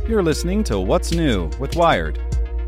You're listening to What's New with Wired.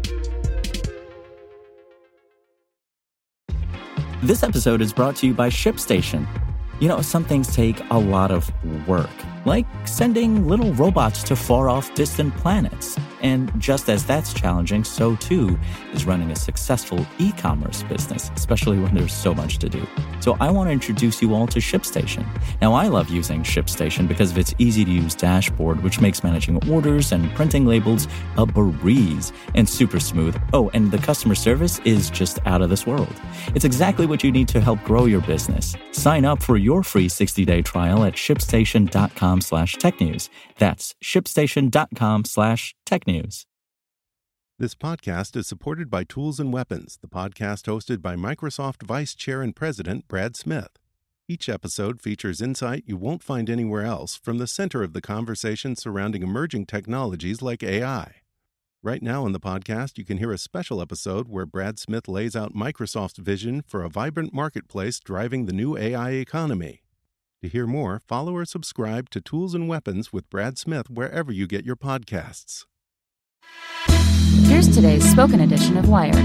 This episode is brought to you by ShipStation. You know, some things take a lot of work, like sending little robots to far-off distant planets. And just as that's challenging, so too is running a successful e-commerce business, especially when there's so much to do. So I want to introduce you all to ShipStation. Now, I love using ShipStation because of its easy-to-use dashboard, which makes managing orders and printing labels a breeze and super smooth. Oh, and the customer service is just out of this world. It's exactly what you need to help grow your business. Sign up for your free 60-day trial at shipstation.com/technews. That's shipstation.com/technews. This podcast is supported by Tools and Weapons, the podcast hosted by Microsoft Vice Chair and President Brad Smith. Each episode features insight you won't find anywhere else from the center of the conversation surrounding emerging technologies like AI. Right now on the podcast, you can hear a special episode where Brad Smith lays out Microsoft's vision for a vibrant marketplace driving the new AI economy. To hear more, follow or subscribe to Tools and Weapons with Brad Smith wherever you get your podcasts. Here's today's spoken edition of Wired.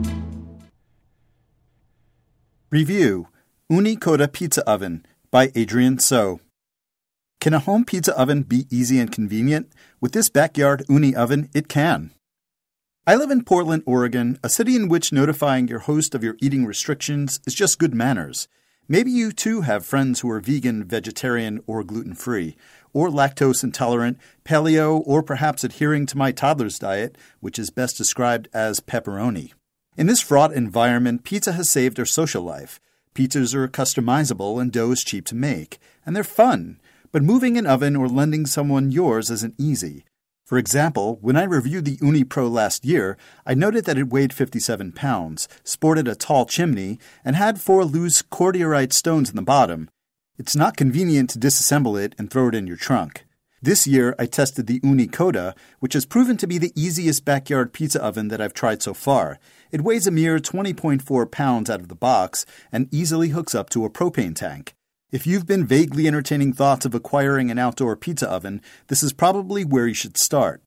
Review: Ooni Koda Pizza Oven by Adrian So. Can a home pizza oven be easy and convenient? With this backyard Ooni oven, it can. I live in Portland, Oregon, a city in which notifying your host of your eating restrictions is just good manners. Maybe you too have friends who are vegan, vegetarian, or gluten-free, or lactose intolerant, paleo, or perhaps adhering to my toddler's diet, which is best described as pepperoni. In this fraught environment, pizza has saved our social life. Pizzas are customizable and dough is cheap to make, and they're fun. But moving an oven or lending someone yours isn't easy. For example, when I reviewed the Ooni Pro last year, I noted that it weighed 57 pounds, sported a tall chimney, and had 4 loose cordierite stones in the bottom. It's not convenient to disassemble it and throw it in your trunk. This year, I tested the Ooni Koda, which has proven to be the easiest backyard pizza oven that I've tried so far. It weighs a mere 20.4 pounds out of the box and easily hooks up to a propane tank. If you've been vaguely entertaining thoughts of acquiring an outdoor pizza oven, this is probably where you should start.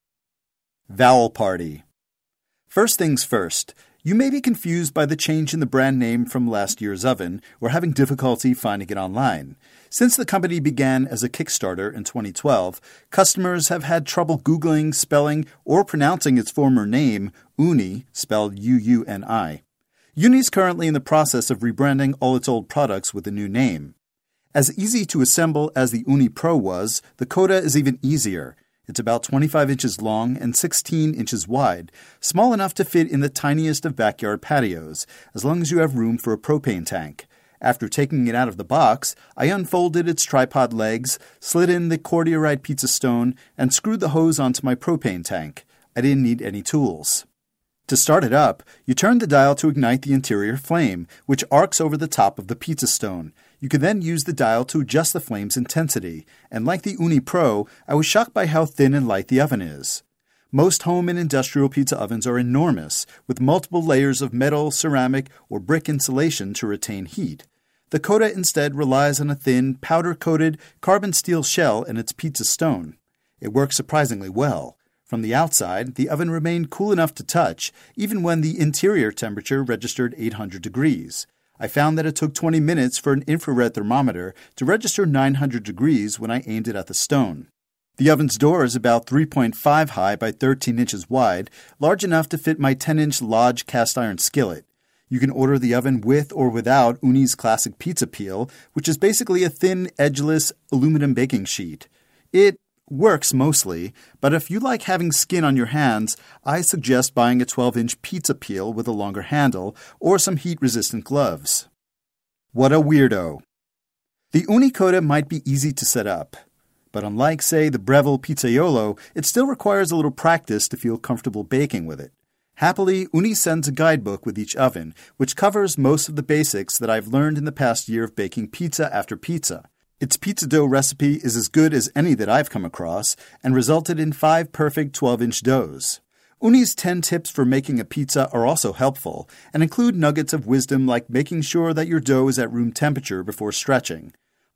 Vowel Party. First things first, you may be confused by the change in the brand name from last year's oven or having difficulty finding it online. Since the company began as a Kickstarter in 2012, customers have had trouble Googling, spelling, or pronouncing its former name, Ooni, spelled U-U-N-I. Ooni is currently in the process of rebranding all its old products with a new name. As easy to assemble as the Ooni Pro was, the Koda is even easier. It's about 25 inches long and 16 inches wide, small enough to fit in the tiniest of backyard patios, as long as you have room for a propane tank. After taking it out of the box, I unfolded its tripod legs, slid in the cordierite pizza stone, and screwed the hose onto my propane tank. I didn't need any tools. To start it up, you turn the dial to ignite the interior flame, which arcs over the top of the pizza stone. You can then use the dial to adjust the flame's intensity, and like the Ooni Pro, I was shocked by how thin and light the oven is. Most home and industrial pizza ovens are enormous, with multiple layers of metal, ceramic, or brick insulation to retain heat. The Koda instead relies on a thin, powder-coated carbon steel shell in its pizza stone. It works surprisingly well. From the outside, the oven remained cool enough to touch, even when the interior temperature registered 800 degrees. I found that it took 20 minutes for an infrared thermometer to register 900 degrees when I aimed it at the stone. The oven's door is about 3.5 high by 13 inches wide, large enough to fit my 10-inch Lodge cast-iron skillet. You can order the oven with or without Ooni's classic pizza peel, which is basically a thin, edgeless aluminum baking sheet. It works mostly, but if you like having skin on your hands, I suggest buying a 12-inch pizza peel with a longer handle or some heat-resistant gloves. What a weirdo. The Ooni Koda might be easy to set up, but unlike, say, the Breville Pizzaiolo, it still requires a little practice to feel comfortable baking with it. Happily, Ooni sends a guidebook with each oven, which covers most of the basics that I've learned in the past year of baking pizza after pizza. Its pizza dough recipe is as good as any that I've come across and resulted in 5 perfect 12-inch doughs. Ooni's 10 tips for making a pizza are also helpful and include nuggets of wisdom like making sure that your dough is at room temperature before stretching.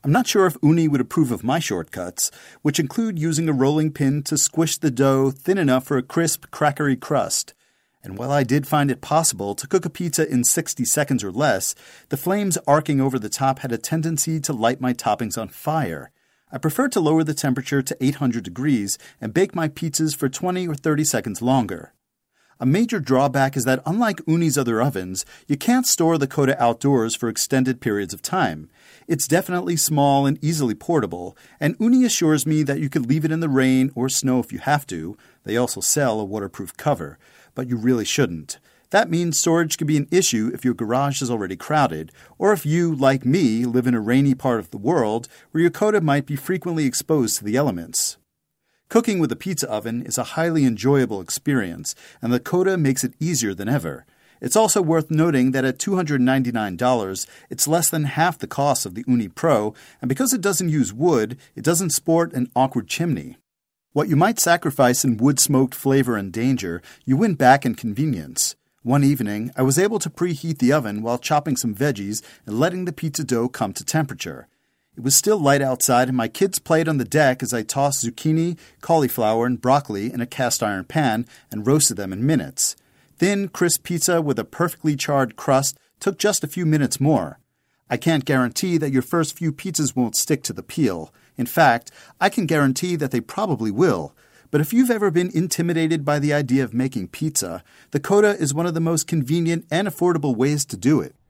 I'm not sure if Uni would approve of my shortcuts, which include using a rolling pin to squish the dough thin enough for a crisp, crackery crust. And while I did find it possible to cook a pizza in 60 seconds or less, the flames arcing over the top had a tendency to light my toppings on fire. I prefer to lower the temperature to 800 degrees and bake my pizzas for 20 or 30 seconds longer. A major drawback is that unlike Uni's other ovens, you can't store the Coda outdoors for extended periods of time. It's definitely small and easily portable, and Uni assures me that you could leave it in the rain or snow if you have to. They also sell a waterproof cover, but you really shouldn't. That means storage can be an issue if your garage is already crowded, or if you, like me, live in a rainy part of the world where your Coda might be frequently exposed to the elements. Cooking with a pizza oven is a highly enjoyable experience, and the Coda makes it easier than ever. It's also worth noting that at $299, it's less than half the cost of the Uni Pro, and because it doesn't use wood, it doesn't sport an awkward chimney. What you might sacrifice in wood-smoked flavor and danger, you win back in convenience. One evening, I was able to preheat the oven while chopping some veggies and letting the pizza dough come to temperature. It was still light outside, and my kids played on the deck as I tossed zucchini, cauliflower, and broccoli in a cast-iron pan and roasted them in minutes. Thin, crisp pizza with a perfectly charred crust took just a few minutes more. I can't guarantee that your first few pizzas won't stick to the peel. In fact, I can guarantee that they probably will. But if you've ever been intimidated by the idea of making pizza, the Coda is one of the most convenient and affordable ways to do it.